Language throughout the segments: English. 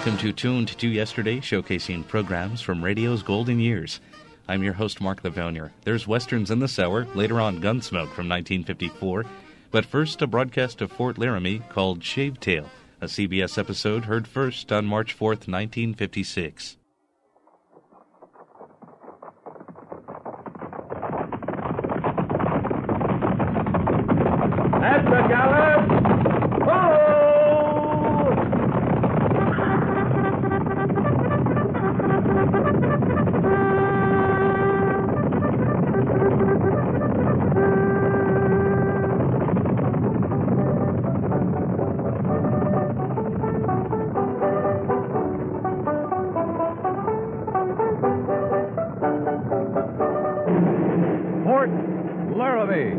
Welcome to Tuned to Yesterday, showcasing programs from radio's golden years. I'm your host, Mark Livounier. There's Westerns in this hour, later on Gunsmoke from 1954. But first, a broadcast of Fort Laramie called Shavetail, a CBS episode heard first on March 4th, 1956. At the gallop! Ho! Fort Laramie.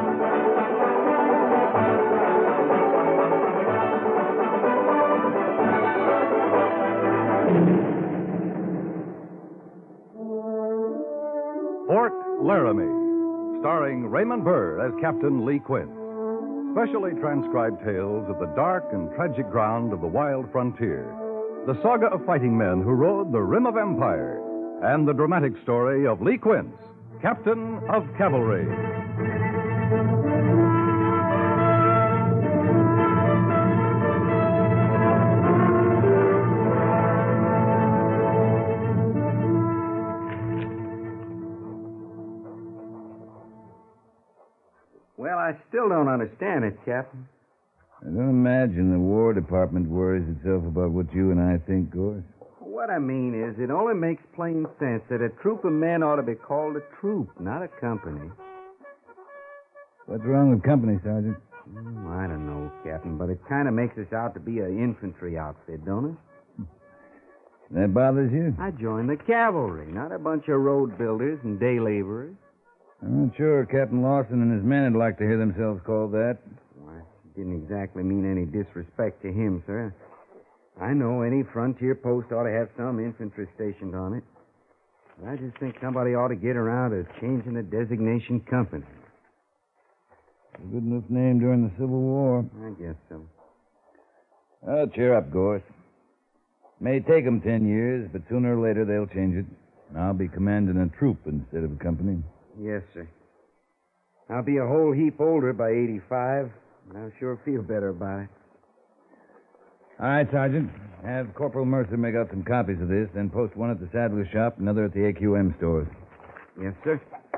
Fort Laramie, starring Raymond Burr as Captain Lee Quince. Specially transcribed tales of the dark and tragic ground of the wild frontier. The saga of fighting men who rode the rim of empire. And the dramatic story of Lee Quince, Captain of Cavalry. Well, I still don't understand it, Captain. I don't imagine the War Department worries itself about what you and I think, Gorse. What I mean is, it only makes plain sense that a troop of men ought to be called a troop, not a company. What's wrong with company, Sergeant? I don't know, Captain, but it kind of makes us out to be an infantry outfit, don't it? That bothers you? I joined the cavalry, not a bunch of road builders and day laborers. I'm not sure Captain Lawson and his men would like to hear themselves called that. Why, it didn't exactly mean any disrespect to him, sir. I know any frontier post ought to have some infantry stationed on it. But I just think somebody ought to get around to changing the designation company. A good enough name during the Civil War. I guess so. Oh, cheer up, Gorse. May take 'em 10 years, but sooner or later they'll change it. And I'll be commanding a troop instead of a company. Yes, sir. I'll be a whole heap older by 85, and I'll sure feel better about it. All right, Sergeant. Have Corporal Mercer make out some copies of this, then post one at the saddler's shop, another at the AQM stores. Yes, sir.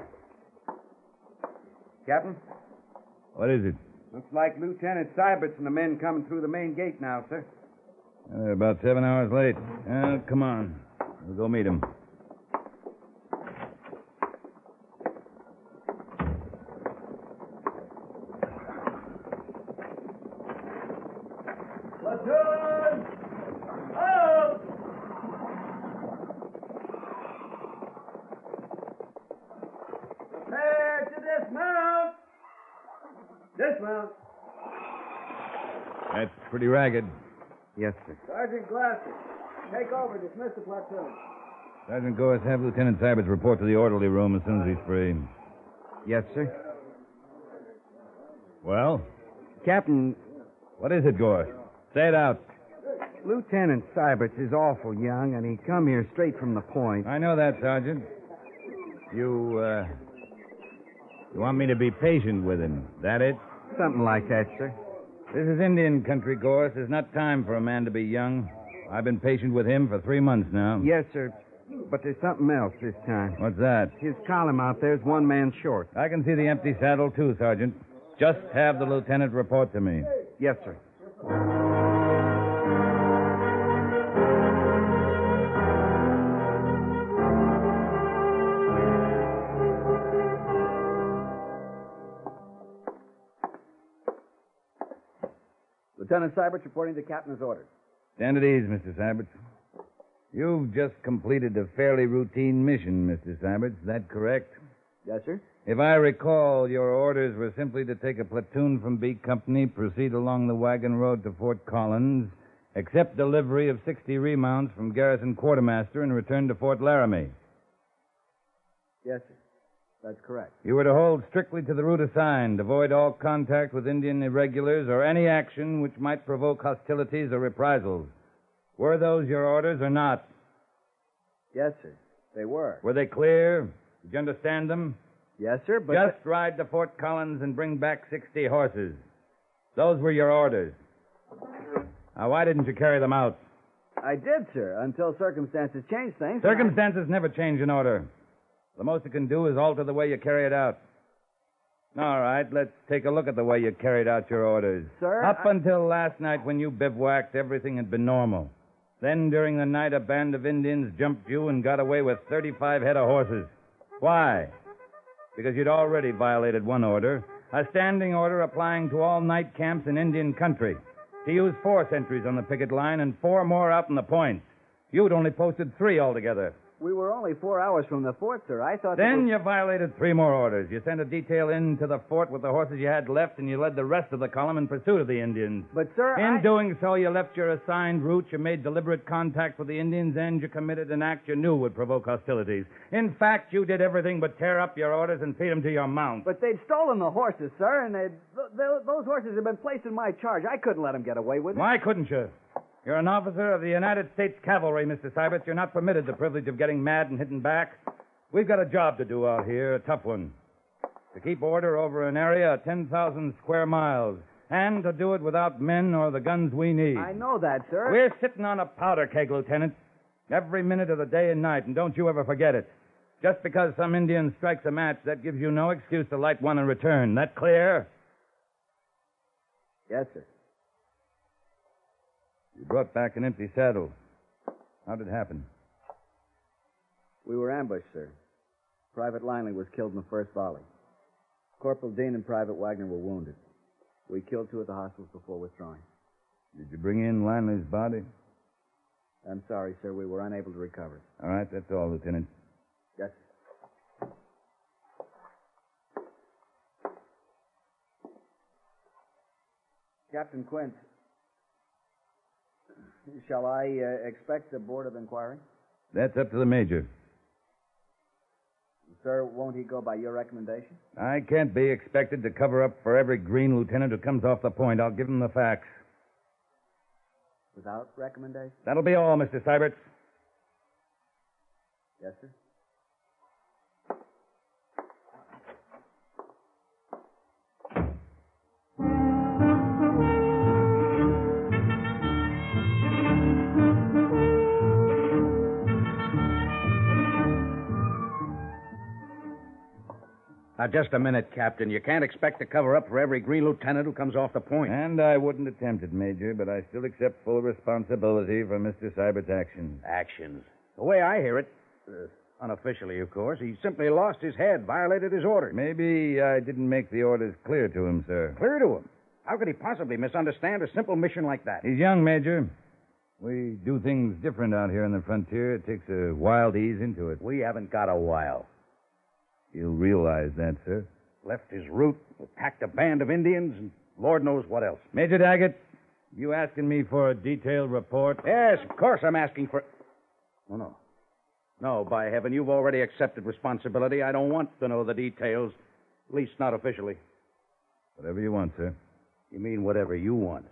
Captain? What is it? Looks like Lieutenant Syberts and the men coming through the main gate now, sir. They're about 7 hours late. Come on. We'll go meet 'em. Platoon! Up! Prepare to dismount! Dismount! That's pretty ragged. Yes, sir. Sergeant Glasser, take over. Dismiss the platoon. Sergeant Gorse, have Lieutenant Syberts report to the orderly room as soon as he's free. Yes, sir. Well? Captain, What is it, Gorse? Say it out. Lieutenant Syberts is awful young, and he come here straight from the point. I know that, Sergeant. You want me to be patient with him. That it? Something like that, sir. This is Indian country, Gorse. There's not time for a man to be young. I've been patient with him for 3 months now. Yes, sir. But there's something else this time. What's that? His column out there's one man short. I can see the empty saddle, too, Sergeant. Just have the lieutenant report to me. Yes, sir. Lieutenant Syberts reporting the captain's orders. Stand at ease, Mr. Syberts. You've just completed a fairly routine mission, Mr. Syberts. Is that correct? Yes, sir. If I recall, your orders were simply to take a platoon from B Company, proceed along the wagon road to Fort Collins, accept delivery of 60 remounts from Garrison Quartermaster, and return to Fort Laramie. Yes, sir. That's correct. You were to hold strictly to the route assigned, avoid all contact with Indian irregulars or any action which might provoke hostilities or reprisals. Were those your orders or not? Yes, sir. They were. Were they clear? Did you understand them? Yes, sir, but... Just ride to Fort Collins and bring back 60 horses. Those were your orders. Now, why didn't you carry them out? I did, sir, until circumstances changed things. Circumstances never change an order. The most it can do is alter the way you carry it out. All right, let's take a look at the way you carried out your orders. Sir, Up until last night when you bivouacked, everything had been normal. Then, during the night, a band of Indians jumped you and got away with 35 head of horses. Why? Because you'd already violated one order, a standing order applying to all night camps in Indian country, to use 4 sentries on the picket line and 4 more out in the points. You'd only posted 3 altogether. we were only 4 hours from the fort, sir. I thought... Then you violated 3 more orders. You sent a detail into the fort with the horses you had left, and you led the rest of the column in pursuit of the Indians. But, sir, In doing so, you left your assigned route, you made deliberate contact with the Indians, and you committed an act you knew would provoke hostilities. In fact, you did everything but tear up your orders and feed them to your mount. But they'd stolen the horses, sir, and those horses had been placed in my charge. I couldn't let them get away with it. Why couldn't you? You're an officer of the United States Cavalry, Mr. Seibert. You're not permitted the privilege of getting mad and hitting back. We've got a job to do out here, a tough one. To keep order over an area of 10,000 square miles, and to do it without men or the guns we need. I know that, sir. We're sitting on a powder keg, Lieutenant, every minute of the day and night, and don't you ever forget it. Just because some Indian strikes a match, that gives you no excuse to light one in return. That clear? Yes, sir. You brought back an empty saddle. How did it happen? We were ambushed, sir. Private Linley was killed in the first volley. Corporal Dean and Private Wagner were wounded. We killed 2 at the hospitals before withdrawing. Did you bring in Linley's body? I'm sorry, sir. We were unable to recover it. All right, that's all, Lieutenant. Yes, sir. Captain Quint, shall I expect a board of inquiry? That's up to the Major. Sir, won't he go by your recommendation? I can't be expected to cover up for every green lieutenant who comes off the point. I'll give him the facts. Without recommendation? That'll be all, Mr. Seibert. Yes, sir. Now, just a minute, Captain. You can't expect to cover up for every green lieutenant who comes off the point. And I wouldn't attempt it, Major, but I still accept full responsibility for Mr. Seibert's actions. Actions. The way I hear it, unofficially, of course, he simply lost his head, violated his orders. Maybe I didn't make the orders clear to him, sir. Clear to him. How could he possibly misunderstand a simple mission like that? He's young, Major. We do things different out here on the frontier. It takes a while to ease into it. We haven't got a while. You'll realize that, sir. Left his route, attacked a band of Indians, and Lord knows what else. Major Daggett, you asking me for a detailed report? Yes, of course I'm asking for... Oh, no. No, by heaven, you've already accepted responsibility. I don't want to know the details, at least not officially. Whatever you want, sir. You mean whatever you want?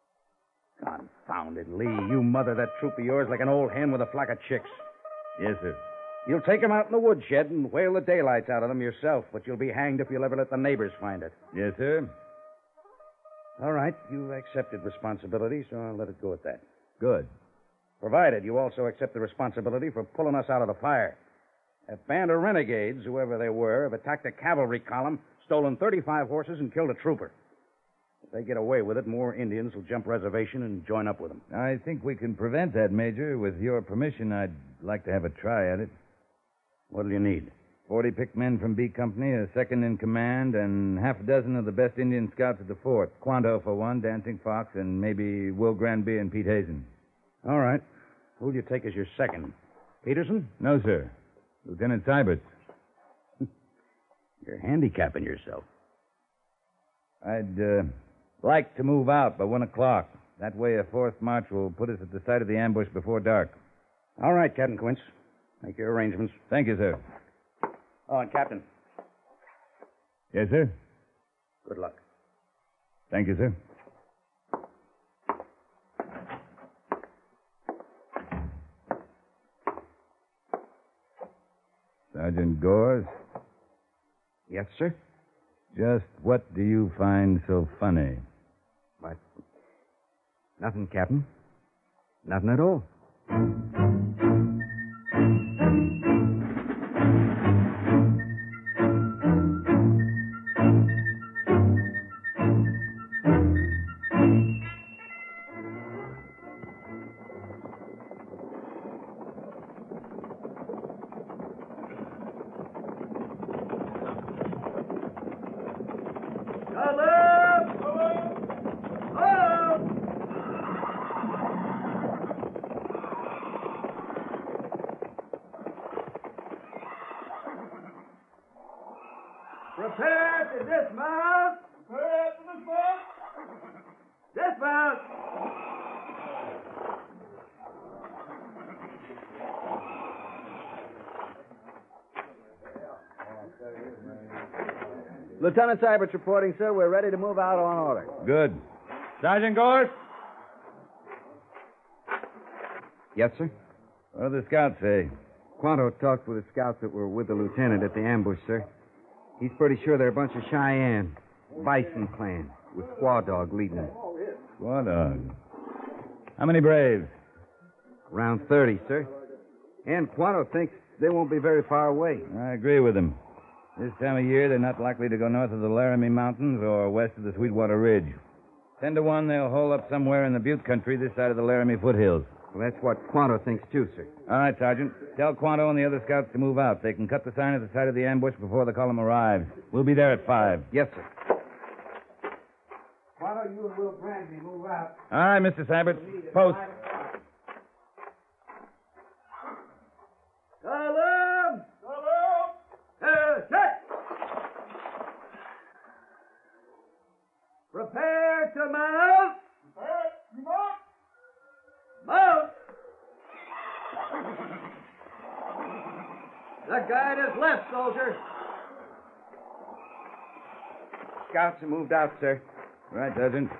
Confounded Lee, you mother that troop of yours like an old hen with a flock of chicks. Yes, sir. You'll take 'em out in the woodshed and whale the daylights out of them yourself, but you'll be hanged if you'll ever let the neighbors find it. Yes, sir. All right, you've accepted responsibility, so I'll let it go at that. Good. Provided you also accept the responsibility for pulling us out of the fire. A band of renegades, whoever they were, have attacked a cavalry column, stolen 35 horses, and killed a trooper. If they get away with it, more Indians will jump reservation and join up with them. I think we can prevent that, Major. With your permission, I'd like to have a try at it. What'll you need? 40 picked men from B Company, a second in command, and half a dozen of the best Indian scouts at the fort. Quanto for one, Dancing Fox, and maybe Will Granby and Pete Hazen. All right. Who'll you take as your second? Peterson? No, sir. Lieutenant Seibert. You're handicapping yourself. I'd like to move out by 1 o'clock. That way a forced march will put us at the site of the ambush before dark. All right, Captain Quince. Make your arrangements. Thank you, sir. Oh, and Captain, Yes, sir? good luck. Thank you, sir. Sergeant Gorse, Yes, sir. just what do you find so funny? But nothing, Captain. Nothing at all. Prepare to dismount! Prepare to dismount! Dismount! Lieutenant Seibert's reporting, sir. We're ready to move out on order. Good. Sergeant Gorse? Yes, sir. What do the scouts say? Quanto talked with the scouts that were with the lieutenant at the ambush, sir. He's pretty sure they're a bunch of Cheyenne, Bison clan, with Squaw Dog leading them. Squaw Dog. How many braves? Around 30, sir. And Quanto thinks they won't be very far away. I agree with him. This time of year, they're not likely to go north of the Laramie Mountains or west of the Sweetwater Ridge. 10 to 1, they'll hole up somewhere in the Butte country this side of the Laramie foothills. Well, that's what Quanto thinks, too, sir. All right, Sergeant. Tell Quanto and the other scouts to move out. They can cut the sign at the side of the ambush before the column arrives. We'll be there at 5. Yes, sir. Quanto, you and Will Brandy move out. All right, Mr. Seibert. Post. Column! Check! Prepare to mount! Prepare to mount! Mount! The guide is left, soldier. Scouts have moved out, sir. All right, Sergeant.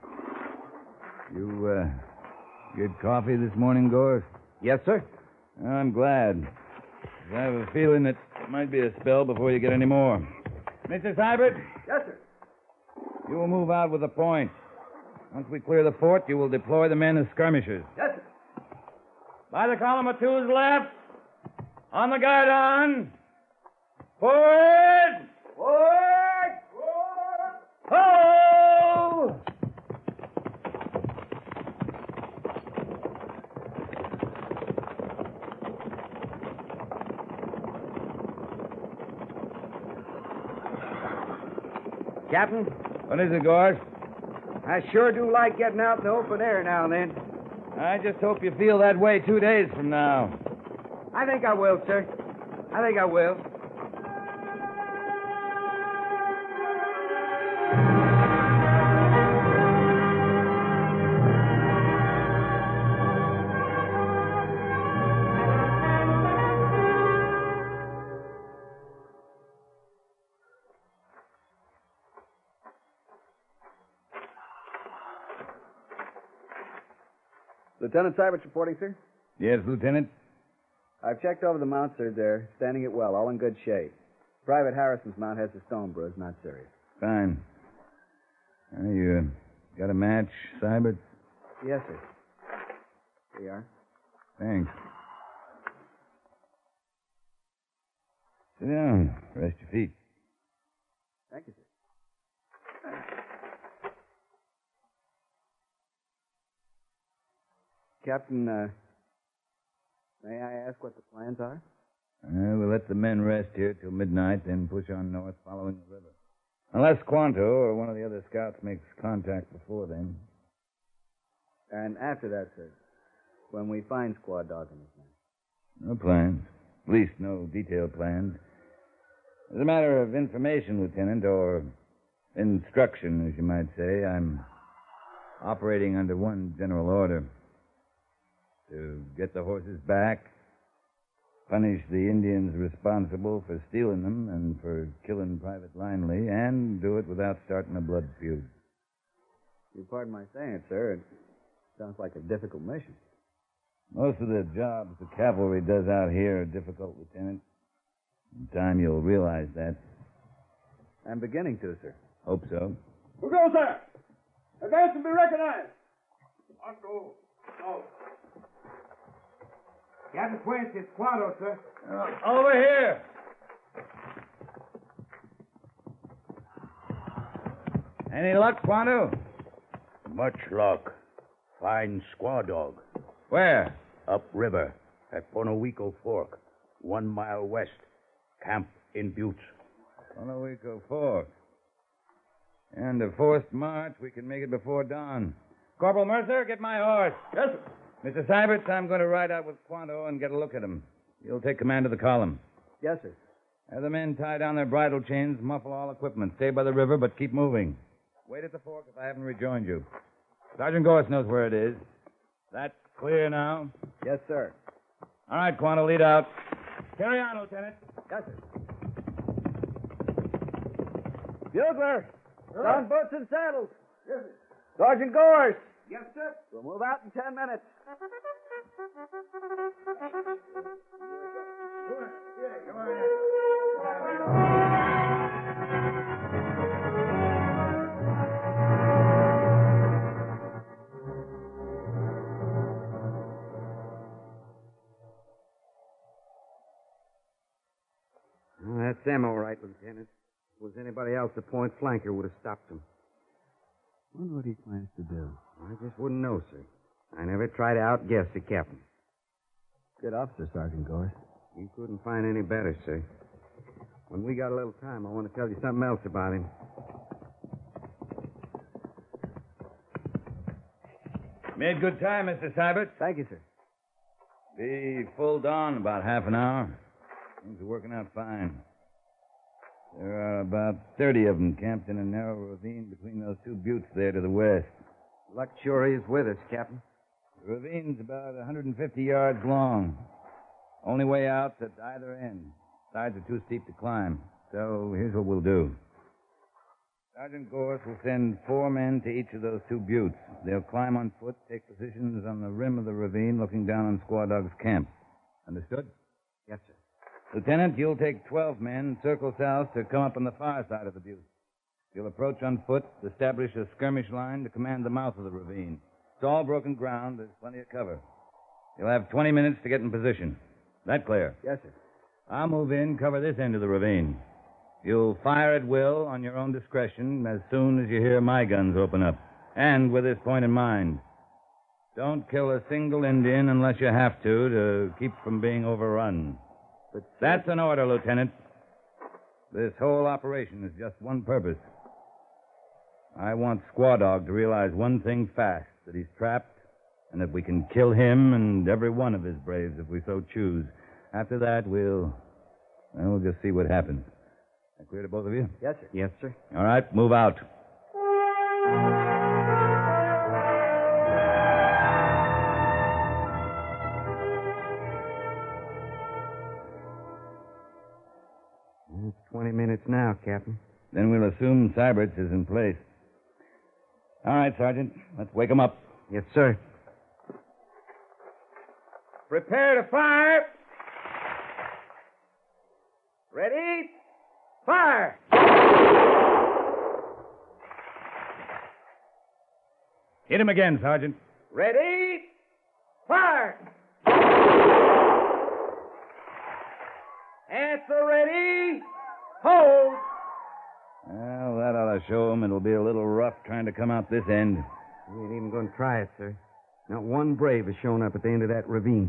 You, get coffee this morning, Gorse? Yes, sir. I'm glad. I have a feeling it might be a spell before you get any more. Mr. Seibert, Yes, sir. you will move out with a point. Once we clear the fort, you will deploy the men as skirmishers. Yes, sir. By the column of twos left. On the guard on. Forward! Forward! Forward! Ho! Captain, What is it, Gorse? I sure do like getting out in the open air now and then. I just hope you feel that way 2 days from now. I think I will, sir. I think I will. Lieutenant Seibert's reporting, sir. Yes, Lieutenant? I've checked over the mounts, sir. They're standing it well, all in good shape. Private Harrison's mount has a stone bruise, not serious. Fine. You got a match, Seibert? Yes, sir. Here you are. Thanks. Sit down. Rest your feet. Thank you, sir. Captain, may I ask what the plans are? We'll let the men rest here till midnight, then push on north following the river. Unless Quanto or one of the other scouts makes contact before then. And after that, sir, when we find Squaw Dog and his men. No plans. At least no detailed plans. As a matter of information, Lieutenant, or instruction, as you might say, I'm operating under one general order. To get the horses back, punish the Indians responsible for stealing them and for killing Private Linley, and do it without starting a blood feud. You pardon my saying it, sir. It sounds like a difficult mission. Most of the jobs the cavalry does out here are difficult, Lieutenant. In time, you'll realize that. I'm beginning to, sir. Hope so. Who goes there? Advance and be recognized. Otto. No. Captain Quince, it's Quanto, sir. Over here. Any luck, Quanto? Much luck. Fine squaw dog. Where? Upriver at Bonowico Fork, 1 mile west. Camp in Buttes. Bonowico Fork. And a forced march, we can make it before dawn. Corporal Mercer, get my horse. Yes, sir. Mr. Syberts, I'm going to ride out with Quanto and get a look at him. You'll take command of the column. Yes, sir. Have the men tie down their bridle chains, muffle all equipment. Stay by the river, but keep moving. Wait at the fork if I haven't rejoined you. Sergeant Gorse knows where it is. That clear now? Yes, sir. All right, Quanto, lead out. Carry on, Lieutenant. Yes, sir. Bugler, down boots and saddles. Yes, sir. Sergeant Gorse. Yes, sir. We'll move out in 10 minutes. Well, that's them, all right, Lieutenant. If it was anybody else, the point flanker would have stopped them. Wonder what he plans to do. I just wouldn't know, sir. I never try to outguess the captain. Good officer, Sergeant Gorse. You couldn't find any better, sir. When we got a little time, I want to tell you something else about him. Made good time, Mr. Syberts. Thank you, sir. Be full dawn in about half an hour. Things are working out fine. There are about 30 of them camped in a narrow ravine between those two buttes there to the west. Luck sure is with us, Captain. The ravine's about 150 yards long. Only way out's at either end. Sides are too steep to climb. So here's what we'll do. Sergeant Gorse will send 4 men to each of those two buttes. They'll climb on foot, take positions on the rim of the ravine, looking down on Squaw Dog's camp. Understood? Yes, sir. Lieutenant, you'll take 12 men, circle south to come up on the far side of the butte. You'll approach on foot, establish a skirmish line to command the mouth of the ravine. It's all broken ground. There's plenty of cover. You'll have 20 minutes to get in position. That clear? Yes, sir. I'll move in, cover this end of the ravine. You'll fire at will on your own discretion as soon as you hear my guns open up. And with this point in mind, don't kill a single Indian unless you have to keep from being overrun. But That's an order, Lieutenant. This whole operation is just one purpose. I want Squaw Dog to realize one thing fast, that he's trapped, and that we can kill him and every one of his braves if we so choose. After that, we'll just see what happens. That clear to both of you? Yes, sir. Yes, sir. All right, move out. It's 20 minutes now, Captain. Then we'll assume Syberts is in place. All right, Sergeant. Let's wake him up. Yes, sir. Prepare to fire. Ready? Fire! Hit him again, Sergeant. Ready? Fire! Answer ready. Hold. Well, that ought to show him it'll be a little rough trying to come out this end. We ain't even going to try it, sir. Not one brave has shown up at the end of that ravine.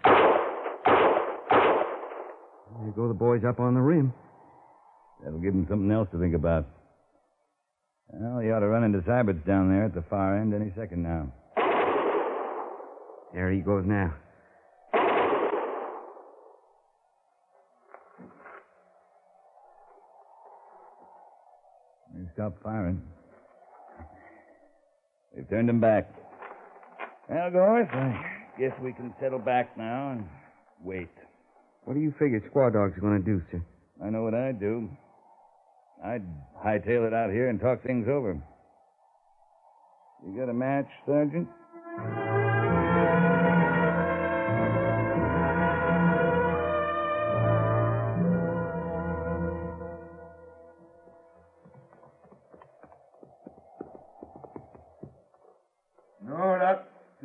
There go the boys up on the rim. That'll give him something else to think about. Well, he ought to run into Syberts down there at the far end any second now. There he goes now. He stopped firing. They've turned him back. Well, Gorse, I guess we can settle back now and wait. What do you figure Squaw Dog's going to do, sir? I know what I'd do. I'd hightail it out here and talk things over. You got a match, Sergeant?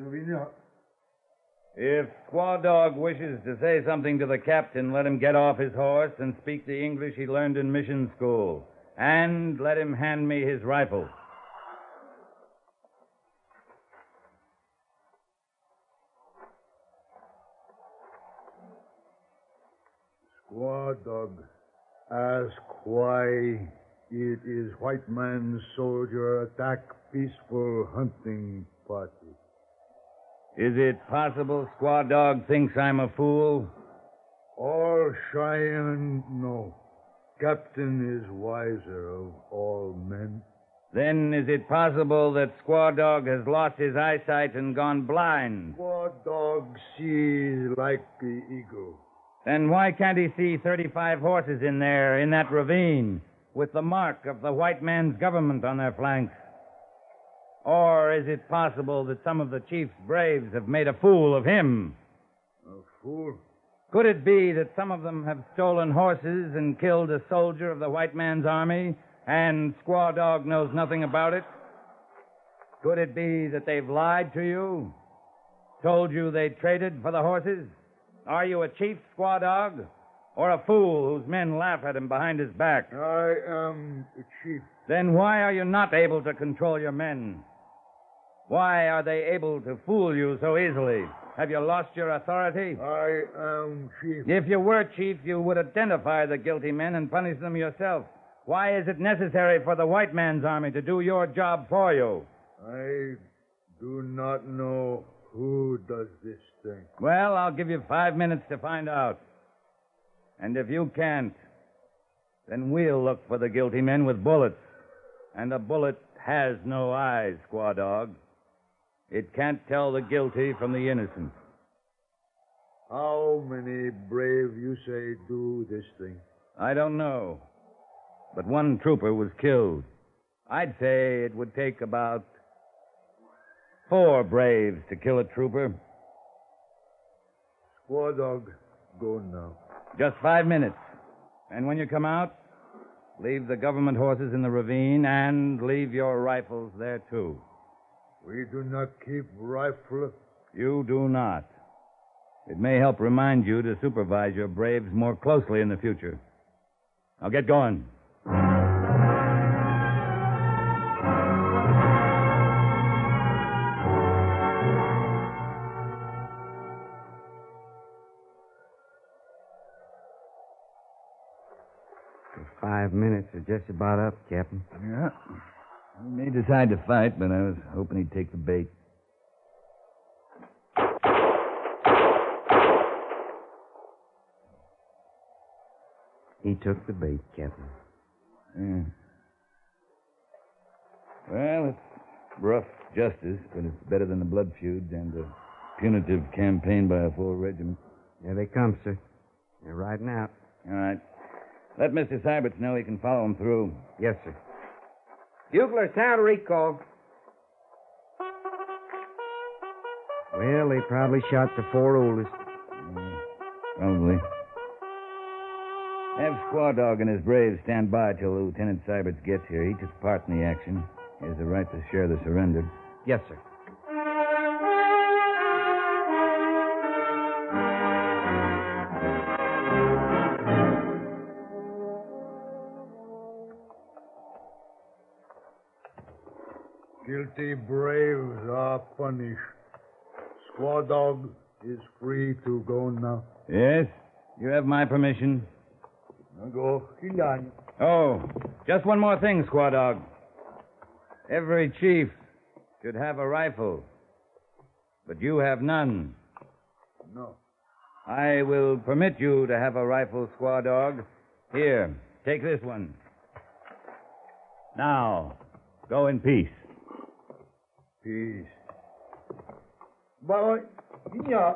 If Squaw Dog wishes to say something to the captain, let him get off his horse and speak the English he learned in mission school. And let him hand me his rifle. Squaw Dog, ask why it is white man's soldier attack peaceful hunting party. Is it possible Squaw Dog thinks I'm a fool? All Cheyenne know. Captain is wiser of all men. Then is it possible that Squaw Dog has lost his eyesight and gone blind? Squaw Dog sees like the eagle. Then why can't he see 35 horses in there, in that ravine, with the mark of the white man's government on their flanks? Or is it possible that some of the chief's braves have made a fool of him? A fool? Could it be that some of them have stolen horses and killed a soldier of the white man's army, and Squaw Dog knows nothing about it? Could it be that they've lied to you? Told you they traded for the horses? Are you a chief, Squaw Dog? Or a fool whose men laugh at him behind his back? I am the chief. Then why are you not able to control your men? Why are they able to fool you so easily? Have you lost your authority? I am chief. If you were chief, you would identify the guilty men and punish them yourself. Why is it necessary for the white man's army to do your job for you? I do not know who does this thing. Well, I'll give you 5 minutes to find out. And if you can't, then we'll look for the guilty men with bullets. And a bullet has no eyes, Squaw Dog. It can't tell the guilty from the innocent. How many brave, you say, do this thing? I don't know. But one trooper was killed. I'd say it would take about 4 braves to kill a trooper. Squaw Dog, go now. Just 5 minutes. And when you come out, leave the government horses in the ravine and leave your rifles there, too. We do not keep rifle. You do not. It may help remind you to supervise your braves more closely in the future. Now get going. The 5 minutes are just about up, Captain. Yeah. He may decide to fight, but I was hoping he'd take the bait. He took the bait, Captain. Yeah. Well, it's rough justice, but it's better than the blood feuds and a punitive campaign by a full regiment. There they come, sir. They're riding out. All right. Let Mr. Syberts know he can follow them through. Yes, sir. Bugler, sound recall. Well, they probably shot the 4 oldest. Probably. Have Squaw Dog and his braves stand by till Lieutenant Syberts gets here. He took part in the action. He has the right to share the surrender. Yes, sir. Guilty braves are punished. Squaw Dog is free to go now. Yes? You have my permission. Now go. Oh, just one more thing, Squaw Dog. Every chief should have a rifle. But you have none. No. I will permit you to have a rifle, Squaw Dog. Here, take this one. Now, go in peace. Peace. Bye. Yeah.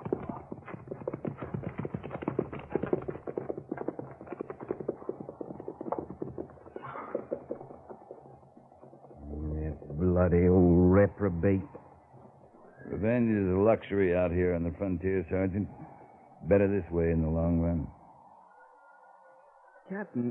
That bloody old reprobate. Revenge is a luxury out here on the frontier, Sergeant. Better this way in the long run. Captain,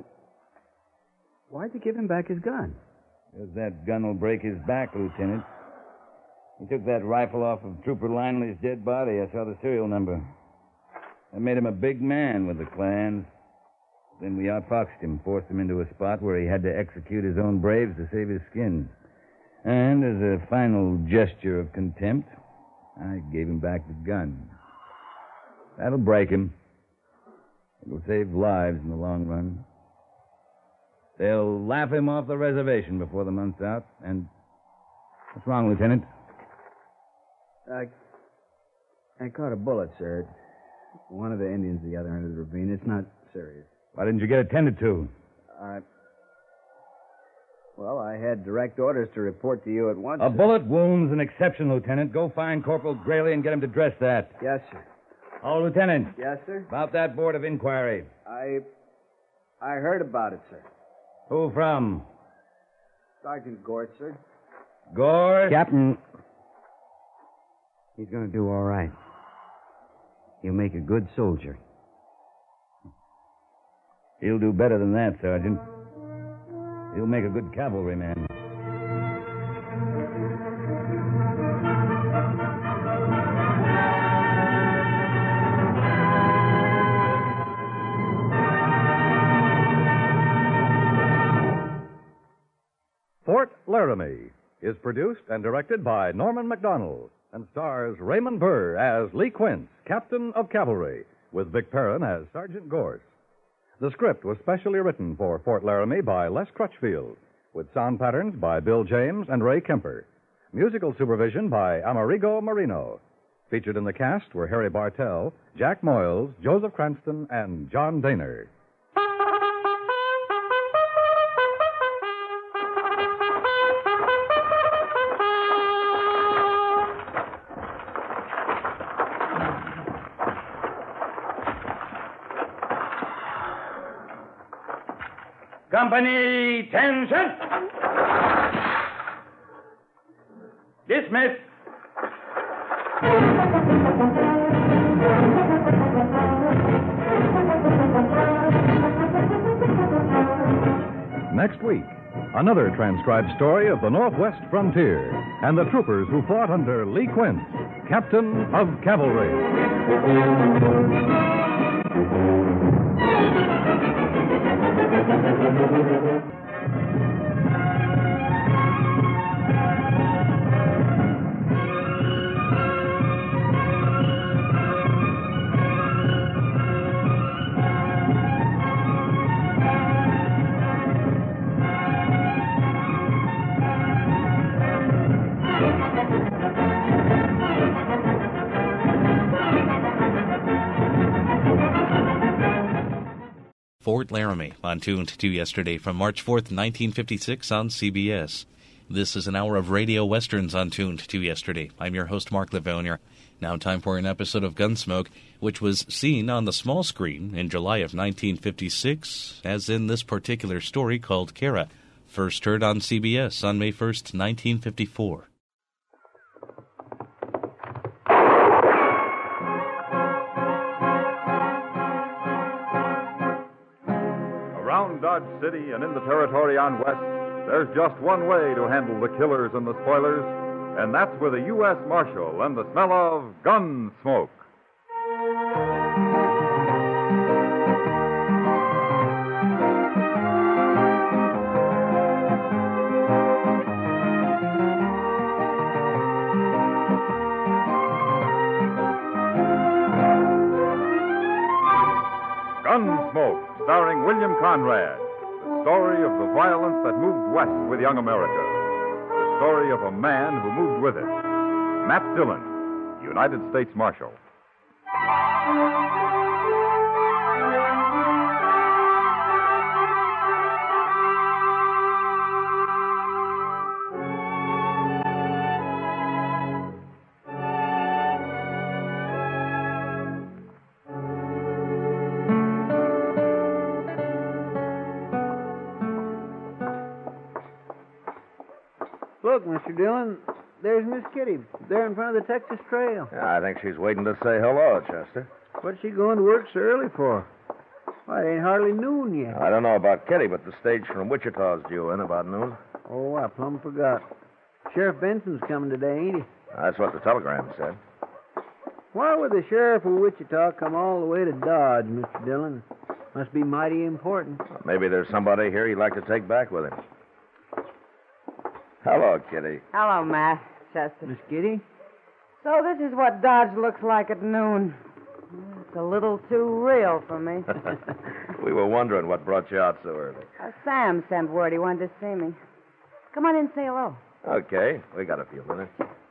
why'd you give him back his gun? Because that gun will break his back, Lieutenant. He took that rifle off of Trooper Linley's dead body. I saw the serial number. That made him a big man with the clans. Then we outfoxed him, forced him into a spot where he had to execute his own braves to save his skin. And as a final gesture of contempt, I gave him back the gun. That'll break him. It'll save lives in the long run. They'll laugh him off the reservation before the month's out. And what's wrong, Lieutenant? I caught a bullet, sir. One of the Indians at the other end of the ravine. It's not serious. Why didn't you get attended to? Well, I had direct orders to report to you at once. A bullet wound's an exception, Lieutenant. Go find Corporal Grayley and get him to dress that. Yes, sir. Oh, Lieutenant. Yes, sir? About that board of inquiry. I heard about it, sir. Who from? Sergeant Gort, sir. Gore? Captain, he's going to do all right. He'll make a good soldier. He'll do better than that, Sergeant. He'll make a good cavalryman. Fort Laramie is produced and directed by Norman MacDonald and stars Raymond Burr as Lee Quince, Captain of Cavalry, with Vic Perrin as Sergeant Gorse. The script was specially written for Fort Laramie by Les Crutchfield, with sound patterns by Bill James and Ray Kemper. Musical supervision by Amerigo Marino. Featured in the cast were Harry Bartell, Jack Moyles, Joseph Cranston, and John Daner. Company, attention! Dismiss. Next week, another transcribed story of the Northwest frontier and the troopers who fought under Lee Quince, Captain of Cavalry. Fort Laramie, on Tuned to Yesterday from March 4th, 1956 on CBS. This is an hour of radio westerns on Tuned to Yesterday. I'm your host, Mark Livonia. Now time for an episode of Gunsmoke, which was seen on the small screen in July of 1956, as in this particular story called Kara, first heard on CBS on May 1st, 1954. Around Dodge City and in the territory on West, there's just one way to handle the killers and the spoilers, and that's with a U.S. Marshal and the smell of gun smoke. Gunsmoke, starring William Conrad. The story of the violence that moved west with young America. The story of a man who moved with it. Matt Dillon, United States Marshal. Look, Mr. Dillon, there's Miss Kitty, there in front of the Texas Trail. Yeah, I think she's waiting to say hello, Chester. What's she going to work so early for? Why, it ain't hardly noon yet. I don't know about Kitty, but the stage from Wichita's due in about noon. Oh, I plumb forgot. Sheriff Benson's coming today, ain't he? That's what the telegram said. Why would the sheriff of Wichita come all the way to Dodge, Mr. Dillon? Must be mighty important. Maybe there's somebody here he'd like to take back with him. Hello, Kitty. Hello, Matt. Chester. Miss Kitty? So this is what Dodge looks like at noon. It's a little too real for me. We were wondering what brought you out so early. Sam sent word he wanted to see me. Come on in and say hello. Okay, we got a few minutes.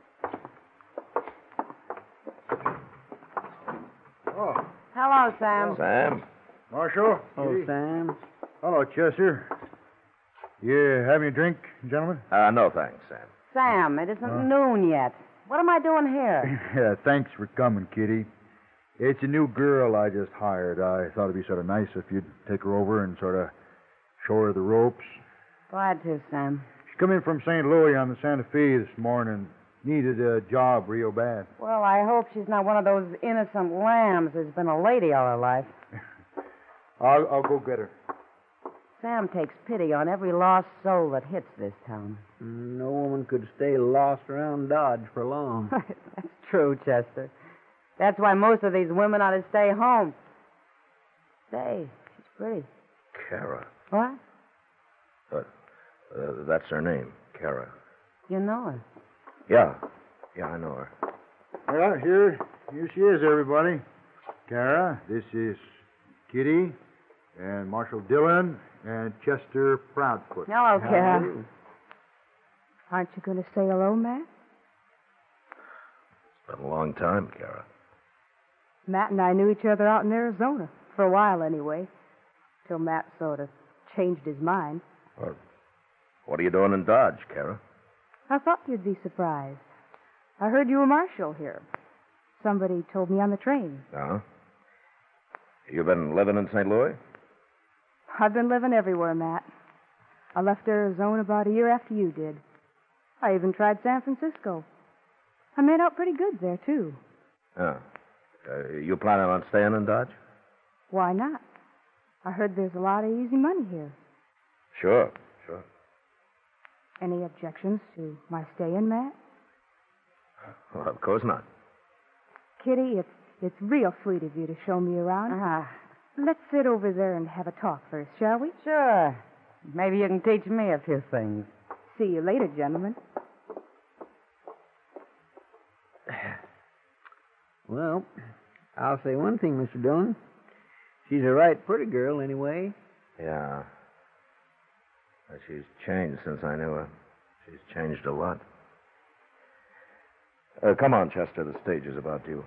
Oh, Hello, Sam. Sam? Marshal. Oh, Kitty. Sam. Hello, Chester. You having a drink, gentlemen? No, thanks, Sam. Sam, it isn't noon yet. What am I doing here? Yeah, thanks for coming, Kitty. It's a new girl I just hired. I thought it'd be sort of nice if you'd take her over and sort of show her the ropes. Glad to, Sam. She come in from St. Louis on the Santa Fe this morning. Needed a job real bad. Well, I hope she's not one of those innocent lambs who's been a lady all her life. I'll go get her. Sam takes pity on every lost soul that hits this town. No woman could stay lost around Dodge for long. That's true, Chester. That's why most of these women ought to stay home. Say, she's pretty. Kara. What? That's her name, Kara. You know her. Yeah, I know her. Well, here she is, everybody. Kara, this is Kitty, and Marshal Dillon, and Chester Proudfoot. Hello, Kara. Aren't you going to say hello, Matt? It's been a long time, Kara. Matt and I knew each other out in Arizona, for a while anyway, till Matt sort of changed his mind. What are you doing in Dodge, Kara? I thought you'd be surprised. I heard you were marshal here. Somebody told me on the train. Uh-huh. You been living in St. Louis? I've been living everywhere, Matt. I left Arizona about a year after you did. I even tried San Francisco. I made out pretty good there, too. Oh. You planning on staying in Dodge? Why not? I heard there's a lot of easy money here. Sure. Any objections to my staying, Matt? Well, of course not. Kitty, it's real sweet of you to show me around. Let's sit over there and have a talk first, shall we? Sure. Maybe you can teach me a few things. See you later, gentlemen. Well, I'll say one thing, Mr. Dillon. She's a right pretty girl, anyway. Yeah. She's changed since I knew her. She's changed a lot. Come on, Chester. The stage is about due.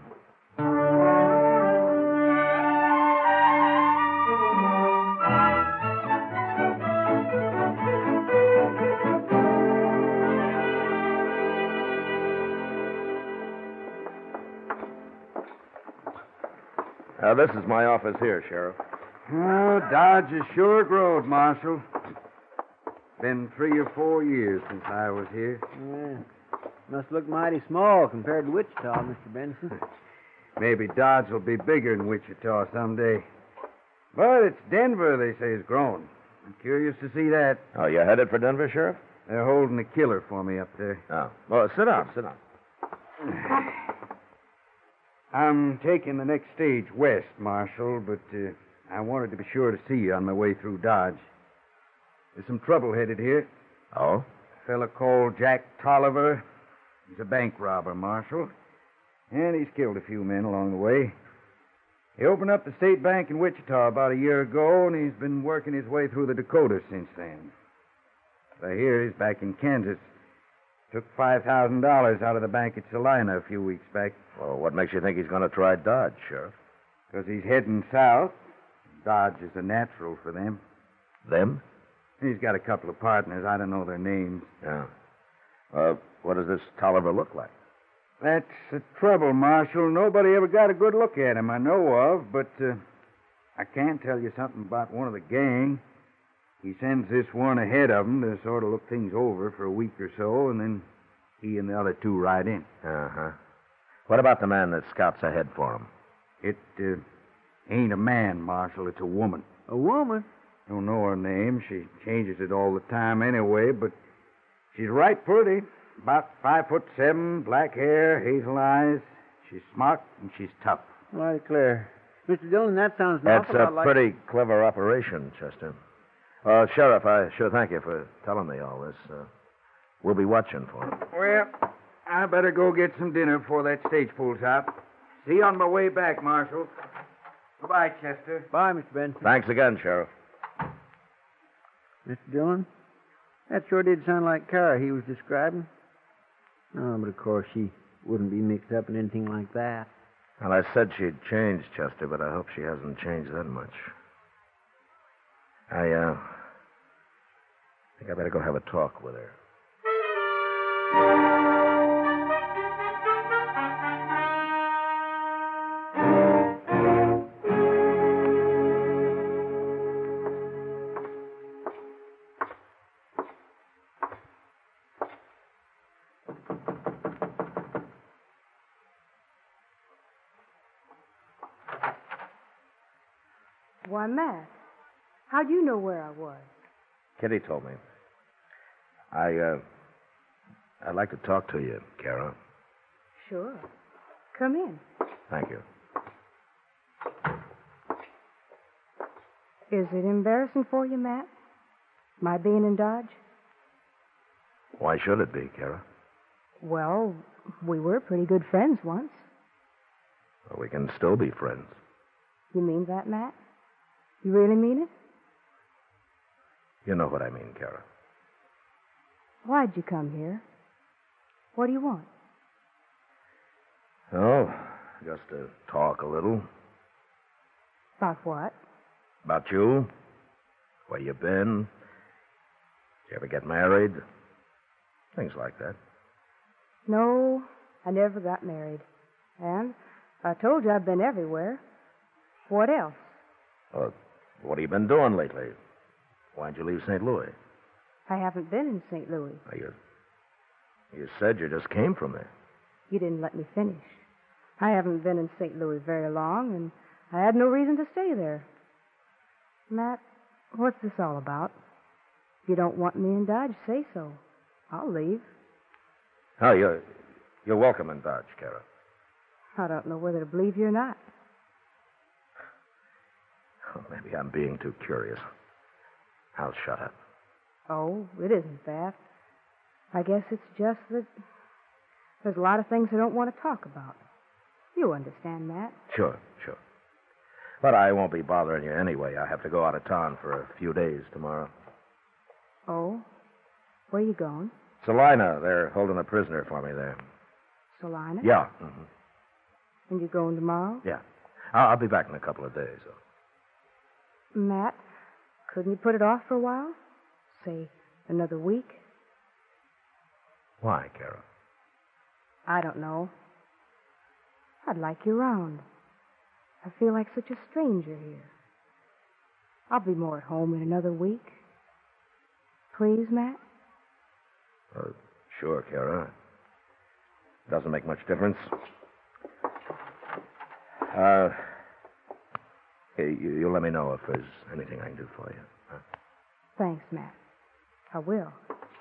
This is my office here, Sheriff. Oh, Dodge is sure growed, Marshal. Been 3 or 4 years since I was here. Yeah. Must look mighty small compared to Wichita, Mr. Benson. Maybe Dodge will be bigger than Wichita someday. But it's Denver, they say, is grown. I'm curious to see that. Oh, you headed for Denver, Sheriff? They're holding a killer for me up there. Oh. Well, sit down. I'm taking the next stage west, Marshal, but I wanted to be sure to see you on my way through Dodge. There's some trouble headed here. Oh? A fella called Jack Tolliver. He's a bank robber, Marshal. And he's killed a few men along the way. He opened up the state bank in Wichita about a year ago, and he's been working his way through the Dakotas since then. I hear he's back in Kansas. Took $5,000 out of the bank at Salina a few weeks back. Well, what makes you think he's going to try Dodge, Sheriff? Because he's heading south. Dodge is a natural for them. Them? He's got a couple of partners. I don't know their names. Yeah. What does this Tolliver look like? That's the trouble, Marshal. Nobody ever got a good look at him I know of, but I can tell you something about one of the gang. He sends this one ahead of him to sort of look things over for a week or so, and then he and the other two ride in. Uh-huh. What about the man that scouts ahead for him? It ain't a man, Marshal. It's a woman. A woman? Don't know her name. She changes it all the time anyway, but she's right pretty. About 5'7", black hair, hazel eyes. She's smart and she's tough. Well, I declare. Mr. Dillon, that sounds an That's awful a lot like... pretty clever operation, Chester. Sheriff, I sure thank you for telling me all this. We'll be watching for him. Well, I better go get some dinner before that stage pulls out. See you on my way back, Marshal. Goodbye, Chester. Bye, Mr. Benson. Thanks again, Sheriff. Mr. Dillon, that sure did sound like Kara he was describing. Oh, but of course she wouldn't be mixed up in anything like that. Well, I said she'd changed, Chester, but I hope she hasn't changed that much. I think I better go have a talk with her. Why, Matt, how'd you know where I was? Kitty told me. I'd like to talk to you, Kara. Sure. Come in. Thank you. Is it embarrassing for you, Matt? My being in Dodge? Why should it be, Kara? Well, we were pretty good friends once. Well, we can still be friends. You mean that, Matt? You really mean it? You know what I mean, Kara. Why'd you come here? What do you want? Oh, just to talk a little. About what? About you. Where you been. Did you ever get married? Things like that. No, I never got married. And I told you I've been everywhere. What else? What have you been doing lately? Why'd you leave St. Louis? I haven't been in St. Louis. You said you just came from there. You didn't let me finish. I haven't been in St. Louis very long, and I had no reason to stay there. Matt, what's this all about? If you don't want me in Dodge, say so. I'll leave. Oh, you're welcome in Dodge, Kara. I don't know whether to believe you or not. Oh, maybe I'm being too curious. I'll shut up. Oh, it isn't that. I guess it's just that there's a lot of things I don't want to talk about. You understand, Matt? Sure. But I won't be bothering you anyway. I have to go out of town for a few days tomorrow. Oh? Where you going? Salina. They're holding a prisoner for me there. Salina? Yeah. Mm-hmm. And you going tomorrow? Yeah. I'll be back in a couple of days. So. Matt, couldn't you put it off for a while? Say, another week? Why, Kara? I don't know. I'd like you around. I feel like such a stranger here. I'll be more at home in another week. Please, Matt? Sure, Kara. Doesn't make much difference. You let me know if there's anything I can do for you. Huh? Thanks, Matt. I will.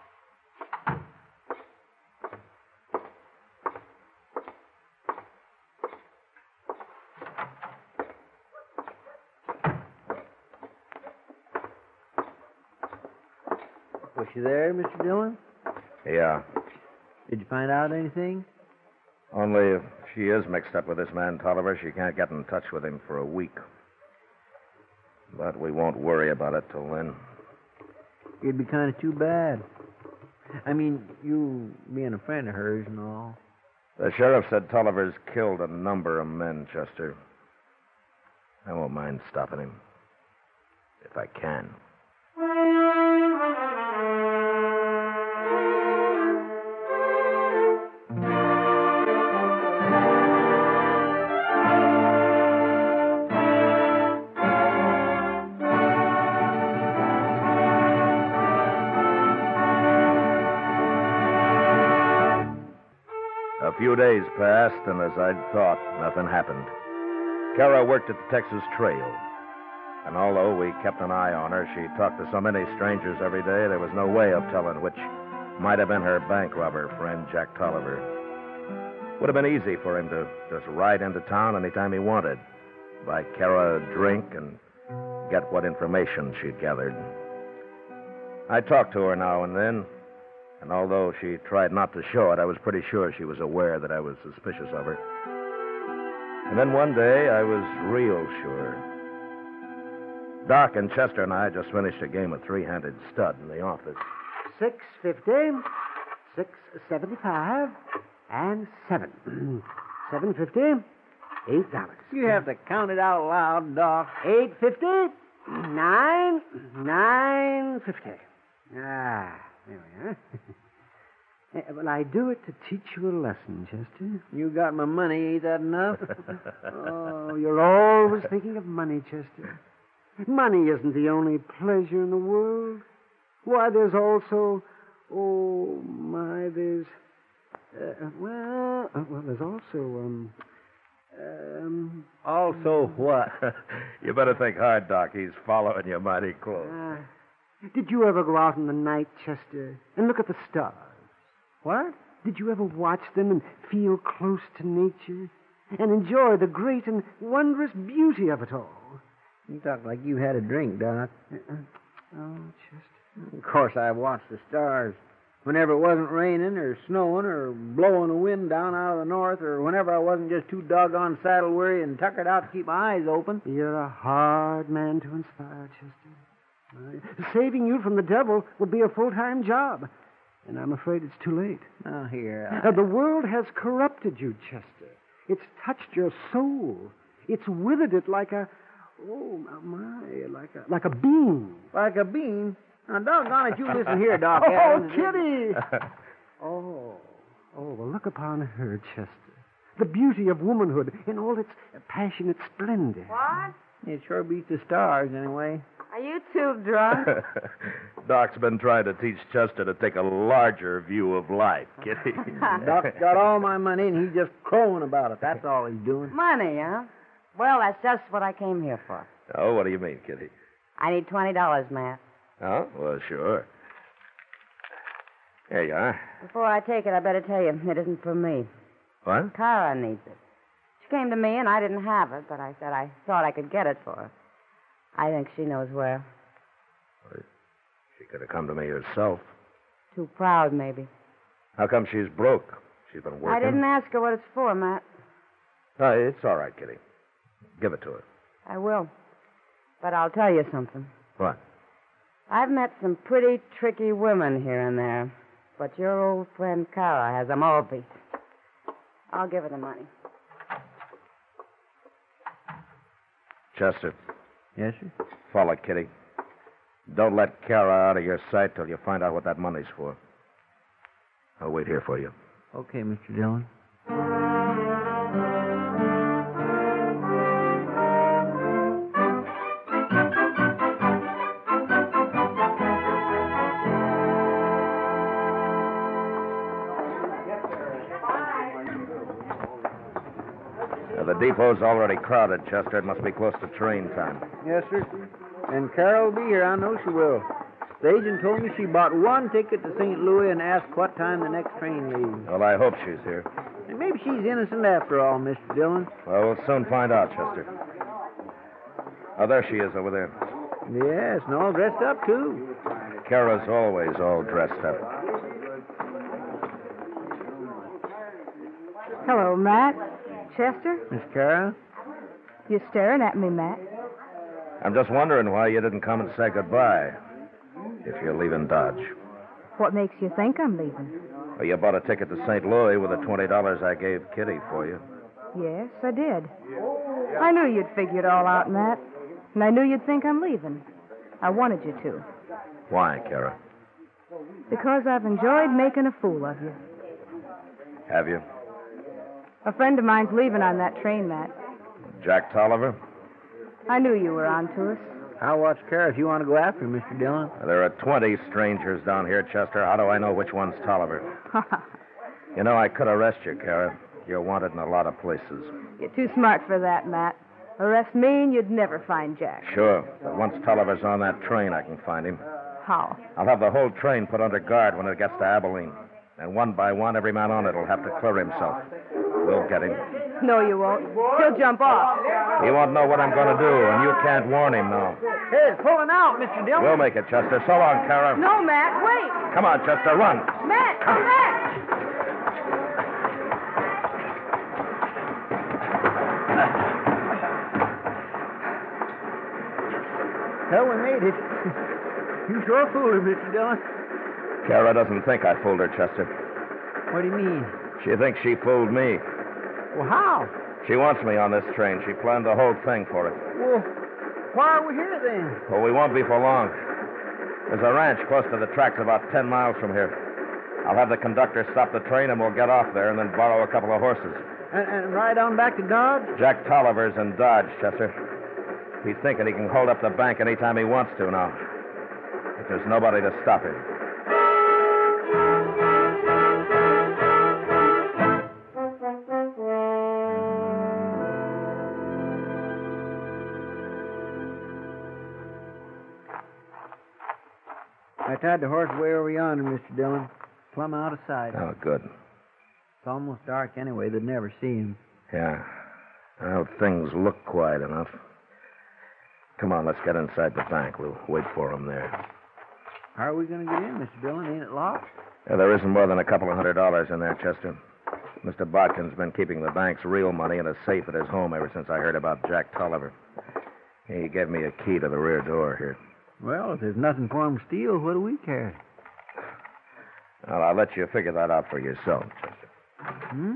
Was she there, Mr. Dillon? Yeah. Did you find out anything? Only if she is mixed up with this man, Tolliver, she can't get in touch with him for a week. But we won't worry about it till then. It'd be kind of too bad. I mean, you being a friend of hers and all. The sheriff said Tolliver's killed a number of men, Chester. I won't mind stopping him. If I can. A few days passed, and as I'd thought, nothing happened. Kara worked at the Texas Trail. And although we kept an eye on her, she talked to so many strangers every day, there was no way of telling which Might have been her bank robber friend, Jack Tolliver. Would have been easy for him to just ride into town anytime he wanted, buy Kara a drink, and get what information she'd gathered. I talked to her now and then, and although she tried not to show it, I was pretty sure she was aware that I was suspicious of her. And then one day, I was real sure. Doc and Chester and I just finished a game of three-handed stud in the office. $6.50, $6.75, and $7. $7.50, $8. You have to count it out loud, Doc. $8.50, $9.50. Ah, there we are. Well, I do it to teach you a lesson, Chester. You got my money, ain't that enough? Oh, you're always thinking of money, Chester. Money isn't the only pleasure in the world. Why, there's also... Oh, my, there's... there's also, Also what? You better think hard, Doc. He's following you mighty close. Did you ever go out in the night, Chester, and look at the stars? What? Did you ever watch them and feel close to nature and enjoy the great and wondrous beauty of it all? You talk like you had a drink, Doc. Oh, Chester. Of course, I watched the stars. Whenever it wasn't raining or snowing or blowing a wind down out of the north, or whenever I wasn't just too doggone saddle weary and tuckered out to keep my eyes open. You're a hard man to inspire, Chester. Saving you from the devil will be a full-time job. And I'm afraid it's too late. Now, here. The world has corrupted you, Chester. It's touched your soul. It's withered it like a... Oh, my, like a bean. Like a bean? Now, doggone it, you listen here, Doc. Oh, Kitty! Oh, well, look upon her, Chester. The beauty of womanhood in all its passionate splendor. What? It sure beats the stars, anyway. Are you too drunk? Doc's been trying to teach Chester to take a larger view of life, Kitty. Doc's got all my money, and he's just crowing about it. That's all he's doing. Money, huh? Well, that's just what I came here for. Oh, what do you mean, Kitty? I need $20, Matt. Oh, well, sure. Here you are. Before I take it, I better tell you, it isn't for me. What? Kara needs it. She came to me, and I didn't have it, but I said I thought I could get it for her. I think she knows where. Well, she could have come to me herself. Too proud, maybe. How come she's broke? She's been working. I didn't ask her what it's for, Matt. Oh, it's all right, Kitty. Give it to her. I will. But I'll tell you something. What? I've met some pretty tricky women here and there, but your old friend Kara has them all beat. I'll give her the money. Chester. Yes, sir? Follow Kitty. Don't let Kara out of your sight till you find out what that money's for. I'll wait here for you. Okay, Mr. Dillon. The depot's already crowded, Chester. It must be close to train time. Yes, sir. And Carol will be here. I know she will. The agent told me she bought one ticket to St. Louis and asked what time the next train leaves. Well, I hope she's here. And maybe she's innocent after all, Mr. Dillon. Well, we'll soon find out, Chester. Oh, there she is over there. Yes, and all dressed up, too. Kara's always all dressed up. Hello, Matt. Chester? Miss Kara? You're staring at me, Matt. I'm just wondering why you didn't come and say goodbye if you're leaving Dodge. What makes you think I'm leaving? Well, you bought a ticket to St. Louis with the $20 I gave Kitty for you. Yes, I did. I knew you'd figure it all out, Matt. And I knew you'd think I'm leaving. I wanted you to. Why, Kara? Because I've enjoyed making a fool of you. Have you? A friend of mine's leaving on that train, Matt. Jack Tolliver? I knew you were on to us. I'll watch Kara if you want to go after her, Mr. Dillon. There are 20 strangers down here, Chester. How do I know which one's Tolliver? You know, I could arrest you, Kara. You're wanted in a lot of places. You're too smart for that, Matt. Arrest me and you'd never find Jack. Sure. But once Tolliver's on that train, I can find him. How? I'll have the whole train put under guard when it gets to Abilene. And one by one, every man on it will have to clear himself. We'll get him. No, you won't. He'll jump off. He won't know what I'm going to do, and you can't warn him now. Hey, it's pulling out, Mr. Dillon. We'll make it, Chester. So long, Kara. No, Matt, wait. Come on, Chester, run. Matt, come back. Well, we made it. You sure fooled her, Mr. Dillon. Kara doesn't think I fooled her, Chester. What do you mean? She thinks she fooled me. Well, how? She wants me on this train. She planned the whole thing for it. Well, why are we here then? Well, we won't be for long. There's a ranch close to the tracks about 10 miles from here. I'll have the conductor stop the train and we'll get off there and then borrow a couple of horses. And ride on back to Dodge? Jack Tolliver's in Dodge, Chester. He's thinking he can hold up the bank anytime he wants to now. But there's nobody to stop him. I tied the horse way over yonder, Mr. Dillon. Plumb out of sight. Oh, good. It's almost dark anyway. They'd never see him. Yeah. Well, things look quiet enough. Come on, let's get inside the bank. We'll wait for him there. How are we going to get in, Mr. Dillon? Ain't it locked? Yeah, there isn't more than a couple of $100 in there, Chester. Mr. Bodkin's been keeping the bank's real money in a safe at his home ever since I heard about Jack Tolliver. He gave me a key to the rear door here. Well, if there's nothing for him to steal, what do we care? Well, I'll let you figure that out for yourself, Chester. Hmm?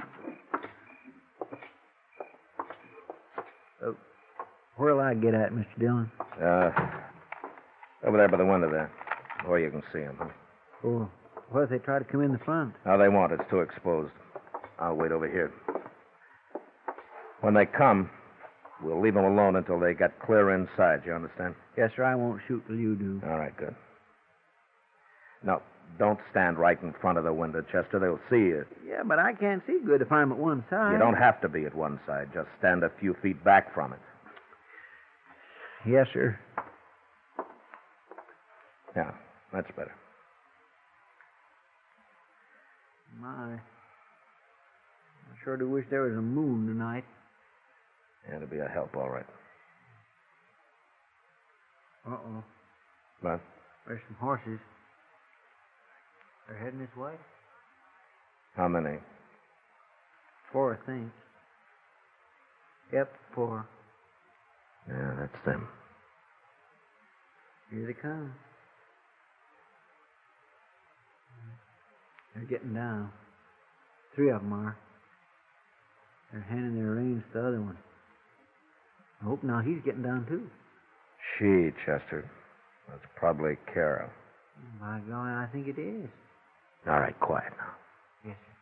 Where'll I get at, Mr. Dillon? Over there by the window there. Where you can see him, huh? Oh, what if they try to come in the front? No, they won't. It's too exposed. I'll wait over here. When they come, we'll leave them alone until they get clear inside. You understand? Yes, sir. I won't shoot till you do. All right, good. Now, don't stand right in front of the window, Chester. They'll see you. Yeah, but I can't see good if I'm at one side. You don't have to be at one side. Just stand a few feet back from it. Yes, sir. Yeah, that's better. My. I sure do wish there was a moon tonight. Yeah, it'll be a help, all right. Uh-oh. What? There's some horses. They're heading this way. How many? 4, I think. Yep, 4. Yeah, that's them. Here they come. They're getting down. 3 of them are. They're handing their reins to the other one. I hope now he's getting down, too. She, Chester. That's probably Carol. By golly, I think it is. All right, quiet now. Yes, sir.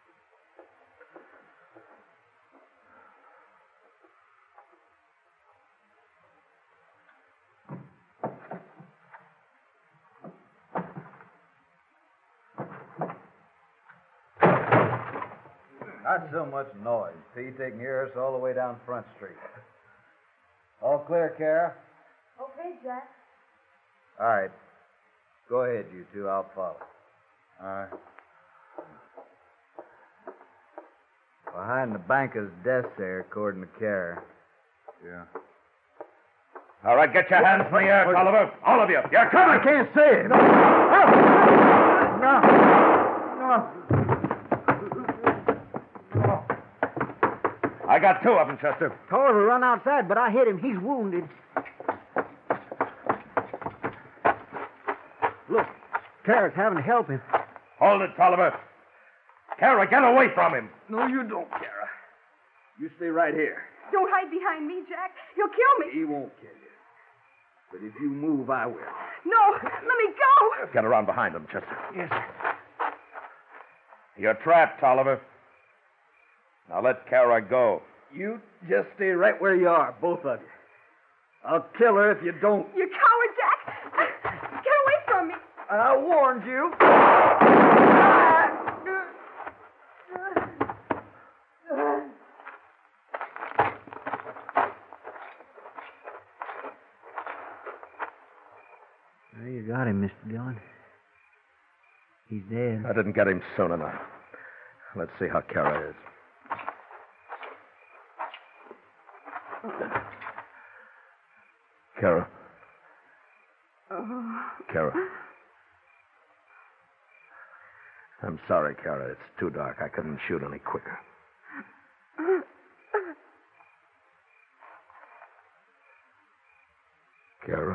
Not so much noise. Pete, they can hear us all the way down Front Street. All clear, Kara? Okay, Jack. All right. Go ahead, you two. I'll follow. All right. Behind the banker's desk there, according to Kara. Yeah. All right, get your hands in the air, Tolliver. All of you. You're coming. I can't see it. No. I got 2 of them, Chester. Tolliver run outside, but I hit him. He's wounded. Look, Kara's having to help him. Hold it, Tolliver. Kara, get away from him. No, you don't, Kara. You stay right here. Don't hide behind me, Jack. He'll kill me. He won't kill you. But if you move, I will. No, let me go. Get around behind him, Chester. Yes, sir. You're trapped, Tolliver. Now let Kara go. You just stay right where you are, both of you. I'll kill her if you don't. You coward, Jack. Get away from me. I warned you. There you got Got him, Mr. Dillon. He's dead. I didn't get him soon enough. Let's see how Kara is. Kara. Kara. I'm sorry, Kara. It's too dark. I couldn't shoot any quicker. Kara.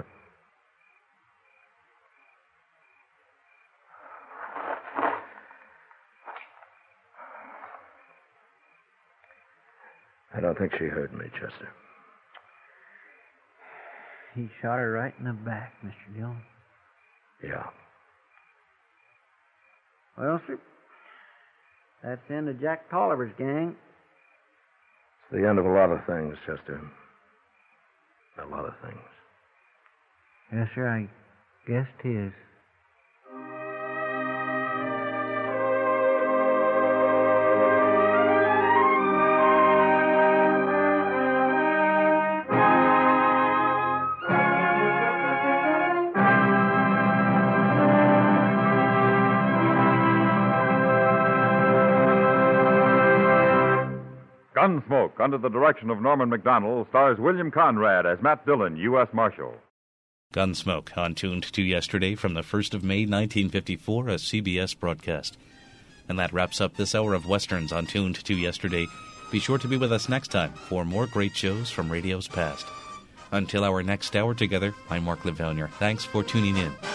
I don't think she heard me, Chester. He shot her right in the back, Mr. Dillon. Yeah. Well, sir, that's the end of Jack Tolliver's gang. It's the end of a lot of things, Chester. A lot of things. Yes, sir, I guess 'tis. Gunsmoke, under the direction of Norman Macdonnell, stars William Conrad as Matt Dillon, U.S. Marshal. Gunsmoke, on Tuned to Yesterday from the 1st of May, 1954, a CBS broadcast. And that wraps up this hour of Westerns on Tuned to Yesterday. Be sure to be with us next time for more great shows from radio's past. Until our next hour together, I'm Mark Levonier. Thanks for tuning in.